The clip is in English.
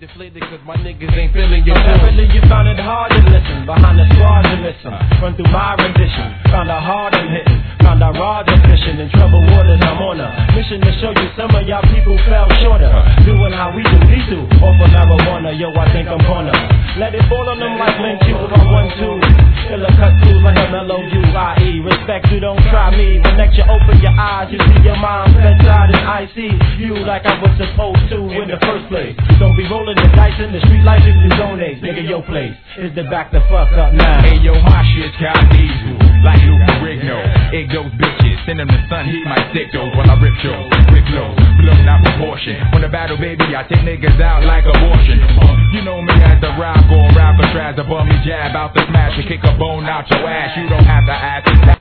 deflated cause my niggas ain't feeling your Apparently you found it hard to listen, behind the squad to listen. Run through my rendition, found out hard I'm hitting, found out raw and fishing. In troubled waters I'm on a mission to show you some of y'all people fell shorter. Doing how we do, these two, off of marijuana. Yo, I think I'm gonna let it fall on them like Link Q on 1-2. Fill a cut through like a mellow U-I-E. Respect you, don't try me. The next you open your eyes, you see your mom's bedside and I see you like I was supposed to in the first place. Don't be rolling the dice in the street life if you donate. Nigga, your place is to back the fuck up now. Hey yo, my shit's Kyle Diesel, like Luke Rigno. It goes bitches, send him the sun, he might stick those while I rip shows. Rip lows, blown out proportion. When the battle, baby, I take niggas out like abortion. You know me as the rock or rapper, tries above me, jab out the smash and kick a bone out your ass. You don't have to ask.